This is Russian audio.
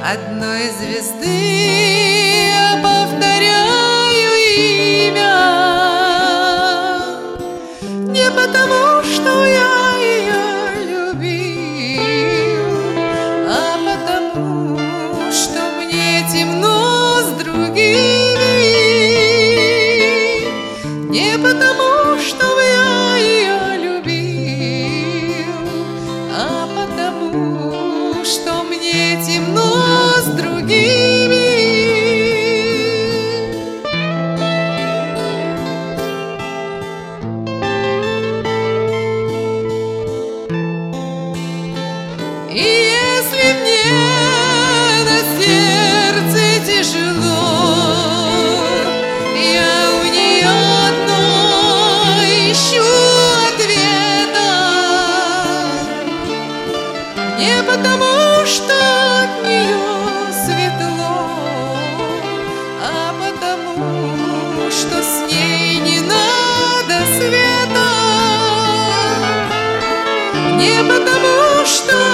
одной звезды я повторяю имя. Не потому, что я ее любил, а потому, что мне темно с другими. Не потому, что я ее любил, а потому, что мне темно с другими. И если мне на сердце тяжело, я у нее одной ищу ответа. Не потому, что от нее светло, а потому, что с ней не надо света. Не потому, что